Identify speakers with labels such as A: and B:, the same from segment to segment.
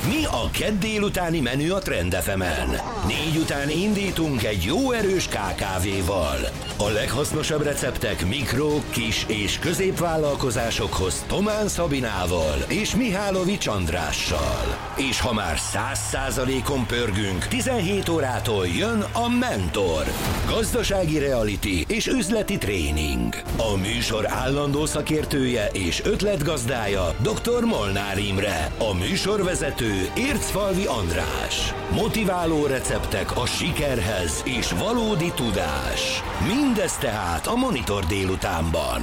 A: Mi a kedd délutáni menü a Trend FM-en? 4 után indítunk egy jó erős KKV-val. A leghasznosabb receptek mikro, kis és középvállalkozásokhoz Tomán Szabinával és Mihálovics Andrással. És ha már 100%-on pörgünk, 17 órától jön a Mentor. Gazdasági reality és üzleti tréning. A műsor állandó szakértője és ötletgazdája dr. Molnár Imre. A műsorvezető Ércfalvi András. Motiváló receptek a sikerhez és valódi tudás. Mindez tehát a Monitor délutánban.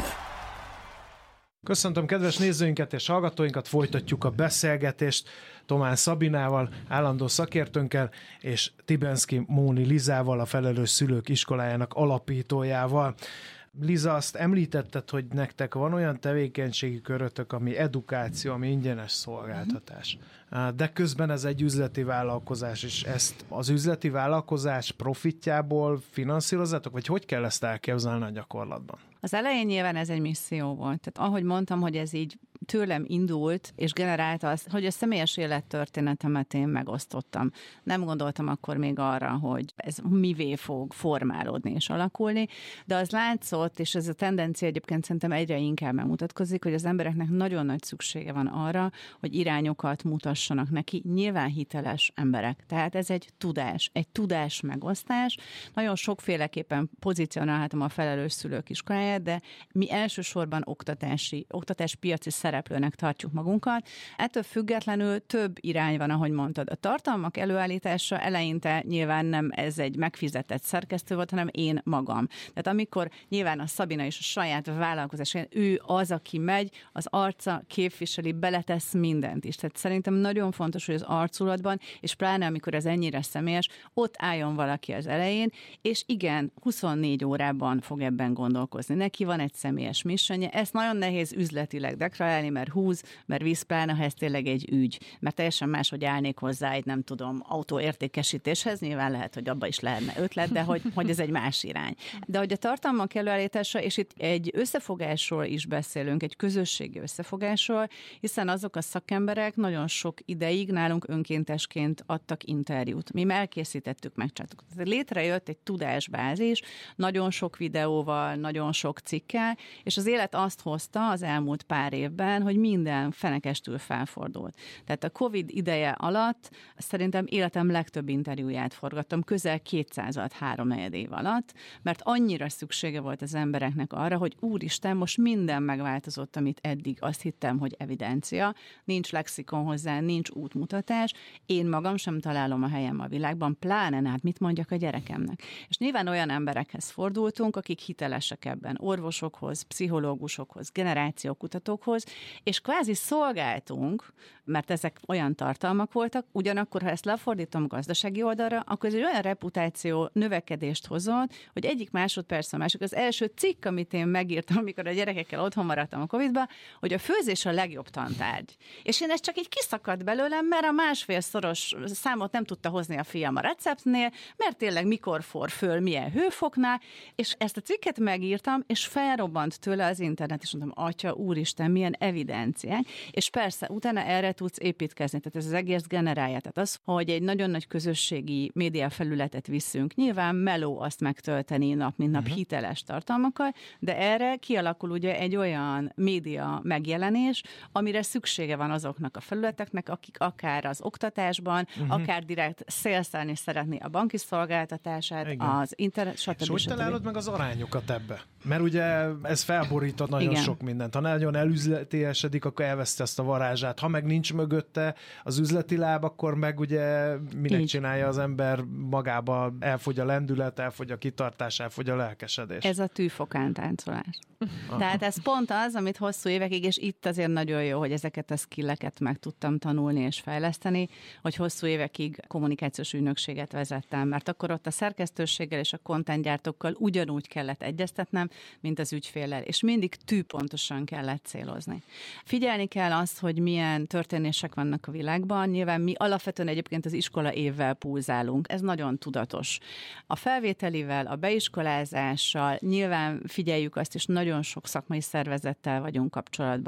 B: Köszöntöm kedves nézőinket és hallgatóinkat, folytatjuk a beszélgetést Tomán Szabinával, állandó szakértőnkkel, és Tibenszky Móni Lizával, a Felelős Szülők Iskolájának alapítójával. Liza, azt említetted, hogy nektek van olyan tevékenységi körötök, ami edukáció, ami ingyenes szolgáltatás. De közben ez egy üzleti vállalkozás, és ezt az üzleti vállalkozás profitjából finanszírozzátok, vagy hogy kell ezt elképzelni a gyakorlatban?
C: Az elején nyilván ez egy misszió volt. Tehát ahogy mondtam, hogy ez így tőlem indult, és generálta azt, hogy a személyes élettörténetemet én megosztottam. Nem gondoltam akkor még arra, hogy ez mivé fog formálódni és alakulni, de az látszott, és ez a tendencia egyébként szerintem egyre inkább megmutatkozik, hogy az embereknek nagyon nagy szüksége van arra, hogy irányokat mutassanak neki, nyilván hiteles emberek. Tehát ez egy tudás megosztás. Nagyon sokféleképpen pozícionálhatom a Felelős Szülők Iskoláját, de mi elsősorban oktatáspiaci szereplőnek tartjuk magunkat. Ettől függetlenül több irány van, ahogy mondtad. A tartalmak előállítása eleinte nyilván nem ez egy megfizetett szerkesztő volt, hanem én magam. Tehát amikor nyilván a Szabina is a saját vállalkozásán, ő az, aki megy, az arca képviseli, beletesz mindent is. Tehát szerintem nagyon fontos, hogy az arculatban, és pláne amikor ez ennyire személyes, ott álljon valaki az elején, és igen, 24 órában fog ebben gondolkozni. Neki van egy személyes missionje, ezt nagyon nehéz üzletileg deklarálni, mert visz, pláne, ha ez tényleg egy ügy. Mert teljesen máshogy állnék hozzá egy, nem tudom, autóértékesítéshez, nyilván lehet, hogy abba is lehetne ötlet, de hogy ez egy más irány. De hogy a tartalmak előállítása, és itt egy összefogásról is beszélünk, egy közösségi összefogásról, hiszen azok a szakemberek nagyon sok ideig nálunk önkéntesként adtak interjút. Mi elkészítettük, megcsináltuk. Létrejött egy tudásbázis, nagyon sok videóval, nagyon sok cikkel, és az élet azt hozta az elmúlt pár évben, hogy minden fenekestül felfordult. Tehát a Covid ideje alatt szerintem életem legtöbb interjúját forgattam, közel 200-at 3-4 év alatt, mert annyira szüksége volt az embereknek arra, hogy úristen, most minden megváltozott, amit eddig azt hittem, hogy evidencia, nincs lexikon hozzá, nincs útmutatás, én magam sem találom a helyem a világban, pláne hát mit mondjak a gyerekemnek. És nyilván olyan emberekhez fordultunk, akik hitelesek ebben, orvosokhoz, pszichológusokhoz, generációkutatókhoz, és kvázi szolgáltunk, mert ezek olyan tartalmak voltak, ugyanakkor, ha ezt lefordítom gazdasági oldalra, akkor ez egy olyan reputáció növekedést hozott, hogy egyik másodperc a másik. Az első cikk, amit én megírtam, amikor a gyerekekkel otthon maradtam a Covid-ba, hogy a főzés a legjobb tantárgy. És én ez csak így kiszakadt belőlem, mert a másfélszoros számot nem tudta hozni a fiam a receptnél, mert tényleg mikor forr föl, milyen hőfoknál, és ezt a cikket megírtam, és felrobbant tőle az internet, és mondtam, atya, úristen, milyen evidenciák, és persze utána erre tudsz építkezni, tehát ez az egész generálja, tehát az, hogy egy nagyon nagy közösségi média felületet viszünk, nyilván meló azt megtölteni nap, mint nap hiteles tartalmakkal, de erre kialakul ugye egy olyan média megjelenés, amire szüksége van azoknak a felületeknek, akik akár az oktatásban, akár direkt szélszelni szeretné a banki szolgáltatását, igen, az internet, stb.
B: És hogy találod meg az arányokat ebbe? Mert ugye ez felborított nagyon sok mindent. Ha nagyon elüzletiesedik, akkor elveszti azt a varázsát. Ha meg nincs mögötte az üzleti láb, akkor meg ugye minek csinálja az ember magába, elfogy a lendület, elfogy a kitartás, elfogy a lelkesedés.
C: Ez a tűfokán táncolás. Tehát ez pont az, amit hosszú évekig, és itt azért nagyon jó, hogy ezeket a skilleket meg tudtam tanulni és fejleszteni, hogy hosszú évekig kommunikációs ügynökséget vezettem, mert akkor ott a szerkesztőséggel és a contentgyártókkal ugyanúgy kellett egyeztetnem, mint az ügyféllel, és mindig tűpontosan kellett célozni. Figyelni kell azt, hogy milyen történések vannak a világban, nyilván mi alapvetően egyébként az iskola évvel pulzálunk, ez nagyon tudatos. A felvételivel, a beiskolázással nyilván figyeljük azt, és nagyon sok szakmai szervezettel vagyunk kapcsolatban,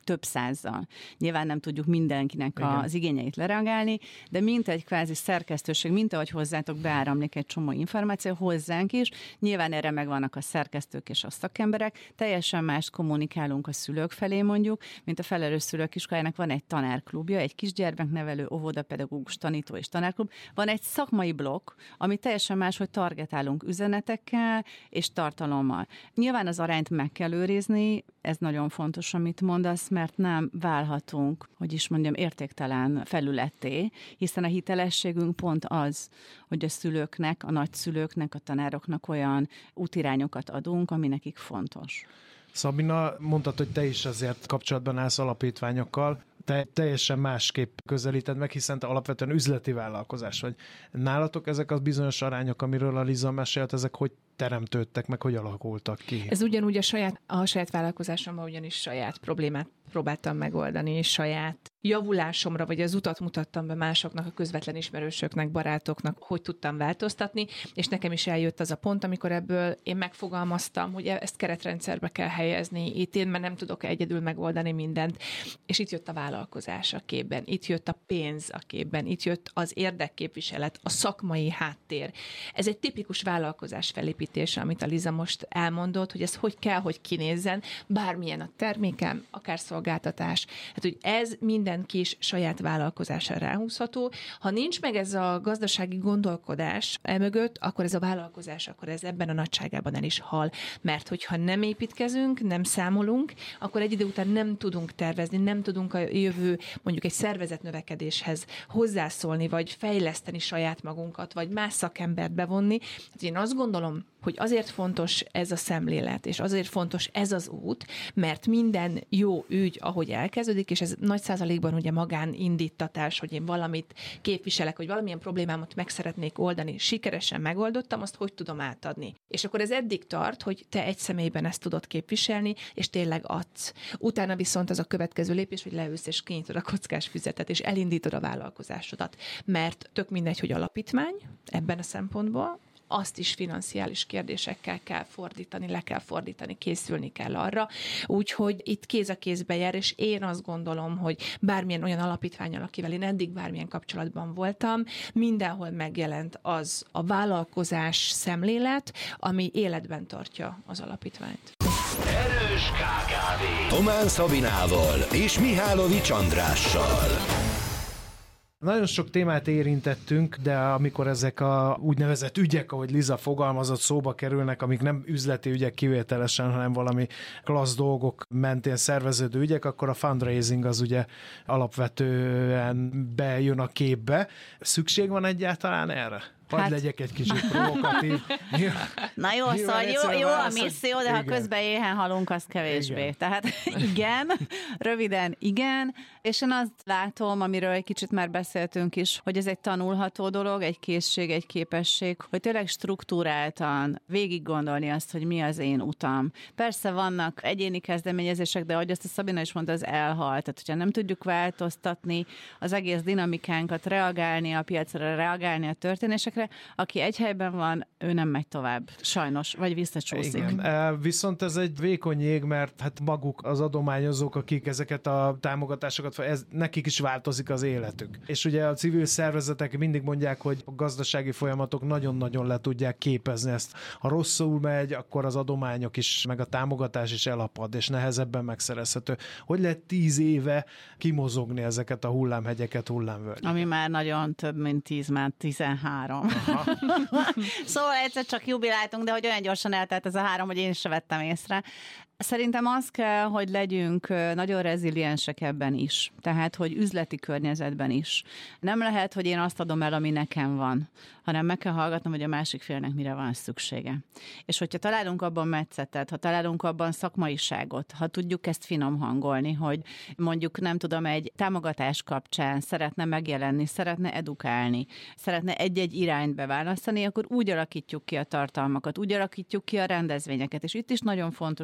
C: több százzal. Nyilván nem tudjuk mindenkinek az igényeit lereagálni, de mint egy kvázi szerkesztőség, mint ahogy hozzátok beáramlik egy csomó információ, hozzánk is. Nyilván erre megvannak a szerkesztők és a szakemberek. Teljesen mást kommunikálunk a szülők felé mondjuk, mint a felelős szülők iskolájának van egy tanárklubja, egy kisgyermeknevelő, óvodapedagógus, tanító és tanárklub. Van egy szakmai blokk, ami teljesen más, hogy targetálunk üzenetekkel és tartalommal. Nyilván az arányt meg kell őrizni, ez nagyon fontos, amit mondasz, mert nem válhatunk, hogy is mondjam, értéktelen felületté, hiszen a hitelességünk pont az, hogy a szülőknek, a nagyszülőknek, a tanároknak olyan útirányokat adunk, ami nekik fontos.
B: Szabina, mondtad, hogy te is azért kapcsolatban állsz alapítványokkal, te teljesen másképp közelíted meg, hiszen te alapvetően üzleti vállalkozás vagy. Nálatok ezek az bizonyos arányok, amiről a Liza mesélt, ezek hogy teremtődtek meg, hogy alakultak ki?
D: Ez ugyanúgy a saját vállalkozásomban ugyanis saját problémát próbáltam megoldani, és saját javulásomra, vagy az utat mutattam be másoknak, a közvetlen ismerősöknek, barátoknak, hogy tudtam változtatni, és nekem is eljött az a pont, amikor ebből én megfogalmaztam, hogy ezt keretrendszerbe kell helyezni, itt én már nem tudok egyedül megoldani mindent, és itt jött a vállalkozás a képben, itt jött a pénz a képben, itt jött az érdekképviselet, a szakmai háttér. Ez egy tipikus vállalkozás felépítése, amit a Liza most elmondott, hogy ez hogy kell, hogy kinézzen, bármilyen a termékem, akár szolgáltatás. Hát, hogy ez minden kis saját vállalkozására ráhúzható. Ha nincs meg ez a gazdasági gondolkodás emögött, akkor ez a vállalkozás, akkor ez ebben a nagyságában el is hal. Mert hogyha nem építkezünk, nem számolunk, akkor egy idő után nem tudunk tervezni, nem tudunk a jövő mondjuk egy szervezet növekedéshez hozzászólni, vagy fejleszteni saját magunkat, vagy más szakembert bevonni. Hát én azt gondolom, hogy azért fontos ez a szemlélet, és azért fontos ez az út, mert minden jó ügy, ahogy elkezdődik, és ez nagy százalékban ugye magánindítatás, hogy én valamit képviselek, hogy valamilyen problémámat meg szeretnék oldani, sikeresen megoldottam, azt hogy tudom átadni. És akkor ez eddig tart, hogy te egy személyben ezt tudod képviselni, és tényleg adsz. Utána viszont az a következő lépés, hogy leülsz és kinyitod a kockás füzetet, és elindítod a vállalkozásodat. Mert tök mindegy, hogy alapítvány ebben a szempontból, azt is financiális kérdésekkel kell fordítani, le kell fordítani, készülni kell arra. Úgyhogy itt kéz a kézbe jár, és én azt gondolom, hogy bármilyen olyan alapítvánnyal, akivel én eddig bármilyen kapcsolatban voltam, mindenhol megjelent az a vállalkozás szemlélet, ami életben tartja az alapítványt.
A: Erős KKV Tomán Szabinával és Mihálovics Andrással.
B: Nagyon sok témát érintettünk, de amikor ezek a úgynevezett ügyek, ahogy Liza fogalmazott, szóba kerülnek, amik nem üzleti ügyek kivételesen, hanem valami klassz dolgok mentén szerveződő ügyek, akkor a fundraising az ugye alapvetően bejön a képbe. Szükség van egyáltalán erre? Hadd legyek egy kicsit provokatív.
C: Na jó, szóval jó a misszió, de ha közben éhen halunk, az kevésbé. Igen. Tehát igen, röviden igen, és én azt látom, amiről egy kicsit már beszéltünk is, hogy ez egy tanulható dolog, egy készség, egy képesség, hogy tényleg struktúráltan végig gondolni azt, hogy mi az én utam. Persze vannak egyéni kezdeményezések, de ahogy azt a Szabina is mondta, az elhalt. Tehát, hogyha nem tudjuk változtatni az egész dinamikánkat, reagálni a piacra, reagálni a történésekre, aki egy helyben van, ő nem megy tovább. Sajnos, vagy visszacsúszik.
B: Igen. Viszont ez egy vékony jég, mert hát maguk az adományozók, akik ezeket a támogatásokat, nekik is változik az életük. És ugye a civil szervezetek mindig mondják, hogy a gazdasági folyamatok nagyon-nagyon le tudják képezni ezt. Ha rosszul megy, akkor az adományok is, meg a támogatás is elapad, és nehezebben megszerezhető. Hogy lehet 10 éve kimozogni ezeket a hullámhegyeket, hullámvölgyeket?
C: Ami már nagyon több, mint 10, már 13. Szóval egyszer csak jubiláltunk, de hogy olyan gyorsan eltelt ez a 3, hogy én sem vettem észre. Szerintem az kell, hogy legyünk nagyon reziliensek ebben is. Tehát, hogy üzleti környezetben is. Nem lehet, hogy én azt adom el, ami nekem van, hanem meg kell hallgatnom, hogy a másik félnek mire van szüksége. És hogyha találunk abban metszetet, ha találunk abban szakmaiságot, ha tudjuk ezt finom hangolni, hogy mondjuk nem tudom, egy támogatás kapcsán szeretne megjelenni, szeretne edukálni, szeretne egy-egy irányt beválasztani, akkor úgy alakítjuk ki a tartalmakat, úgy alakítjuk ki a rendezvényeket. És itt is nagyon fontos az arány.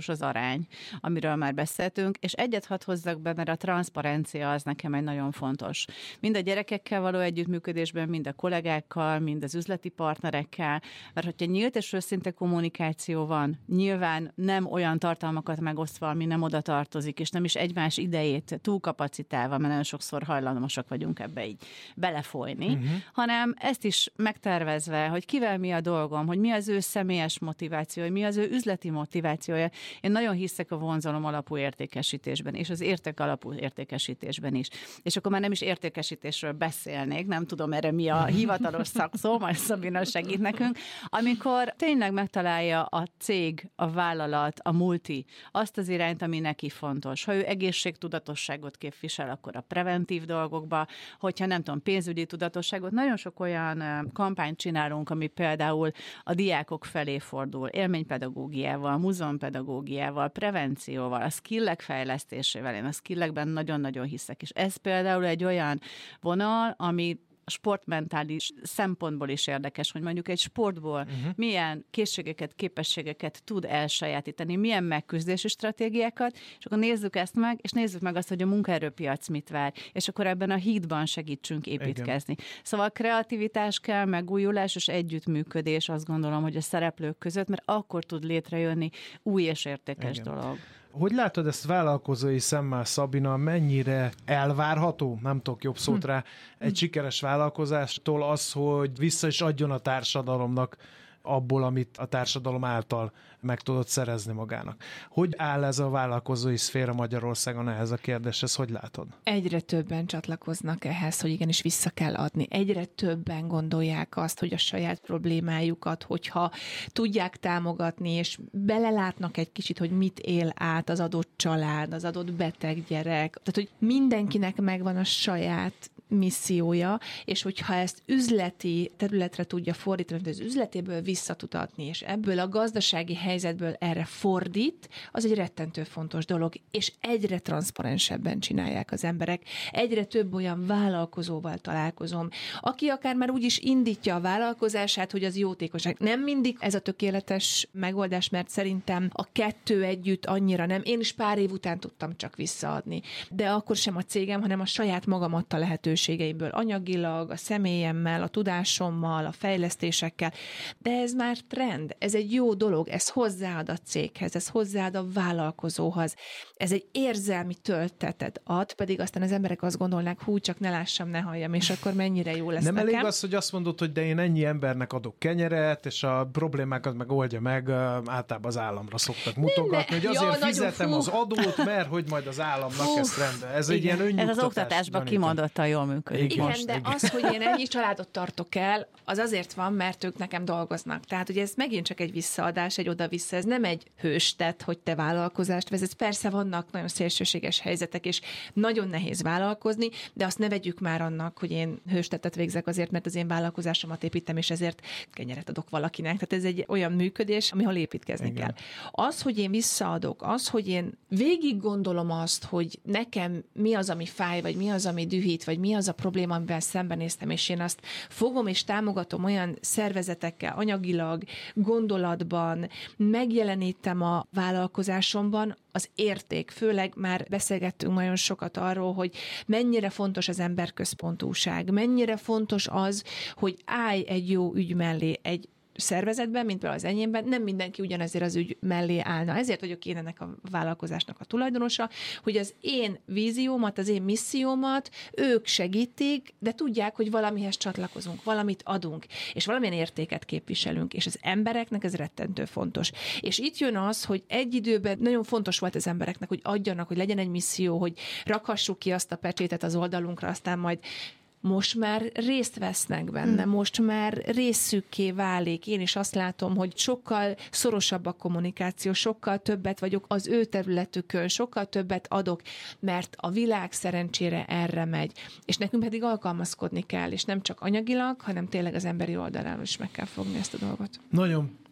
C: arány, amiről már beszéltünk, és egyet hadd hozzak be, mert a transzparencia az nekem egy nagyon fontos. Mind a gyerekekkel való együttműködésben, mind a kollégákkal, mind az üzleti partnerekkel, mert hogyha nyílt és őszinte kommunikáció van, nyilván nem olyan tartalmakat megosztva, ami nem oda tartozik, és nem is egymás idejét túlkapacitálva, mert nagyon sokszor hajlamosak vagyunk ebbe így belefolyni, hanem ezt is megtervezve, hogy kivel mi a dolgom, hogy mi az ő személyes motiváció, hogy mi az ő üzleti motivációja. Én nagyon hiszek a vonzalom alapú értékesítésben, és az érték alapú értékesítésben is. És akkor már nem is értékesítésről beszélnék, nem tudom erre mi a hivatalos szakszó, majd Szabina segít nekünk, amikor tényleg megtalálja a cég, a vállalat, a multi azt az irányt, ami neki fontos. Ha ő egészségtudatosságot képvisel, akkor a preventív dolgokba, hogyha nem tudom, pénzügyi tudatosságot, nagyon sok olyan kampányt csinálunk, ami például a diákok felé fordul, élménypedagógiával, múzeumpedagógiával, prevencióval, a skillek fejlesztésével. Én a skillekben nagyon-nagyon hiszek, és ez például egy olyan vonal, ami sportmentális szempontból is érdekes, hogy mondjuk egy sportból milyen készségeket, képességeket tud elsajátítani, milyen megküzdési stratégiákat, és akkor nézzük ezt meg, és nézzük meg azt, hogy a munkaerőpiac mit vár, és akkor ebben a hídban segítsünk építkezni. Igen. Szóval kreativitás kell, megújulás és együttműködés, azt gondolom, hogy a szereplők között, mert akkor tud létrejönni új és értékes dolog.
B: Hogy látod ezt vállalkozói szemmel, Szabina, mennyire elvárható, nem tudok jobb szót rá, egy sikeres vállalkozástól az, hogy vissza is adjon a társadalomnak abból, amit a társadalom által meg tudott szerezni magának. Hogy áll ez a vállalkozói szféra Magyarországon ehhez a kérdéshez? Hogy látod?
D: Egyre többen csatlakoznak ehhez, hogy igenis vissza kell adni. Egyre többen gondolják azt, hogy a saját problémájukat, hogyha tudják támogatni, és belelátnak egy kicsit, hogy mit él át az adott család, az adott beteg gyerek. Tehát, hogy mindenkinek megvan a saját missziója, és hogyha ezt üzleti területre tudja fordítani, az üzletéből vissza tud adni, és ebből a gazdasági helyzetből erre fordít, az egy rettentő fontos dolog, és egyre transzparensebben csinálják az emberek. Egyre több olyan vállalkozóval találkozom, aki akár már úgy is indítja a vállalkozását, hogy az jótékonyság. Nem mindig ez a tökéletes megoldás, mert szerintem a kettő együtt annyira nem. Én is pár év után tudtam csak visszaadni. De akkor sem a cégem, hanem a saját magam adta lehetőségeimből, anyagilag, a személyemmel, a tudásommal, a fejlesztésekkel. De ez már trend, ez egy jó dolog, ez hozzáad a céghez, ez hozzáad a vállalkozóhoz. Ez egy érzelmi töltetet ad, pedig aztán az emberek azt gondolnák, hú, csak ne lássam, ne halljam, és akkor mennyire jó lesz
B: nem
D: nekem.
B: elég az, hogy azt mondod, hogy de én ennyi embernek adok kenyeret, és a problémákat meg oldja meg, általában az államra szoktak mutogatni, hogy azért fizetem az adót, mert hogy majd az államnak ezt rendel. Ez egy ilyen önnyugtatás.
C: Ez az oktatásban kimondottan jól működik.
D: Igen, de az, hogy én ennyi családot tartok el, az azért van, mert ők nekem dolgoznak. Tehát, hogy ez megint csak egy visszaadás, egy oda-vissza. Ez nem egy hőstett, hogy te vállalkozást vezetsz. Persze vannak nagyon szélsőséges helyzetek, és nagyon nehéz vállalkozni, de azt ne vegyük már annak, hogy én hőstettet végzek azért, mert az én vállalkozásomat építem, és ezért kenyeret adok valakinek. Tehát ez egy olyan működés, amihol építkezni kell. Az, hogy én visszaadok, az, hogy én végig gondolom azt, hogy nekem mi az, ami fáj, vagy mi az, ami dühít, vagy mi az a probléma, amivel szembenéztem, és én azt fogom és támogatom olyan szervezetekkel, anyagilag, gondolatban, megjelenítem a vállalkozásomban, az érték, főleg már beszélgettünk nagyon sokat arról, hogy mennyire fontos az emberközpontúság, mennyire fontos az, hogy állj egy jó ügy mellé, egy szervezetben, mint például az enyémben, nem mindenki ugyanezért az ügy mellé állna. Ezért vagyok én ennek a vállalkozásnak a tulajdonosa, hogy az én víziómat, az én missziómat ők segítik, de tudják, hogy valamihez csatlakozunk, valamit adunk, és valamilyen értéket képviselünk, és az embereknek ez rettentő fontos. És itt jön az, hogy egy időben nagyon fontos volt az embereknek, hogy adjanak, hogy legyen egy misszió, hogy rakhassuk ki azt a pecsétet az oldalunkra, aztán majd most már részt vesznek benne, most már részükké válik. Én is azt látom, hogy sokkal szorosabb a kommunikáció, sokkal többet vagyok az ő területükön, sokkal többet adok, mert a világ szerencsére erre megy. És nekünk pedig alkalmazkodni kell, és nem csak anyagilag, hanem tényleg az emberi oldalán is meg kell fogni ezt a dolgot.
B: Nagyon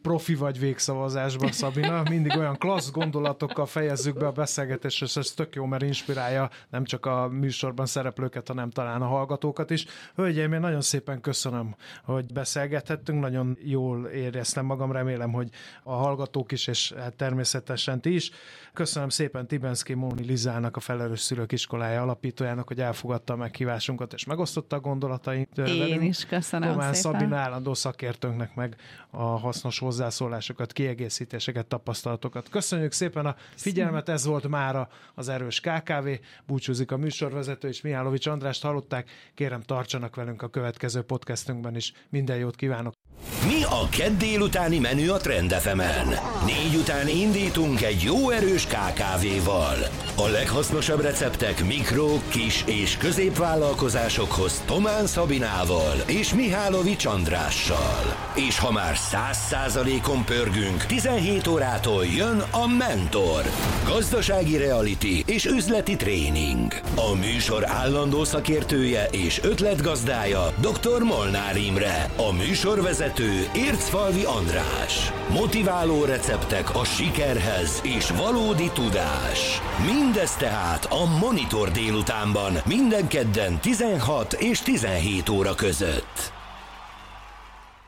B: profi vagy végszavazásban, Szabina. Mindig olyan klassz gondolatokkal fejezzük be a beszélgetést, és ez tök jó, mert inspirálja nem csak a műsorban szereplőket, hanem talán a hallgatókat is. Hölgyeim, én nagyon szépen köszönöm, hogy beszélgethettünk, nagyon jól éreztem magam, remélem, hogy a hallgatók is, és hát természetesen ti is. Köszönöm szépen Tibenszky Móni Lizának, a Felelős Szülők Iskolája alapítójának, hogy elfogadta a meghívásunkat, és megosztotta a gondolatait.
C: Én is köszönöm
B: Tomán
C: szépen.
B: Szabina állandó szakértőnknek meg a hasznos hozzászólásokat, kiegészítéseket, tapasztalatokat. Köszönjük szépen a figyelmet, ez volt mára az Erős KKV. Búcsúzik a műsorvezető, és Mihálovics Andrást hallották. Kérem, tartsanak velünk a következő podcastünkben is. Minden jót kívánok!
A: Mi a kedd délutáni menü a Trend FM-en? 4 után indítunk egy jó erős KKV-val. A leghasznosabb receptek mikro, kis és középvállalkozásokhoz Tomán Szabinával és Mihálovics Andrással. És ha már 100%-on pörgünk, 17 órától jön a Mentor. Gazdasági reality és üzleti tréning. A műsor állandó szakértője és ötletgazdája dr. Molnár Imre. A műsorvezető Ércfalvi András. Motiváló receptek a sikerhez és valódi tudás. Mindez tehát a Monitor délutánban, minden kedden 16 és 17 óra között.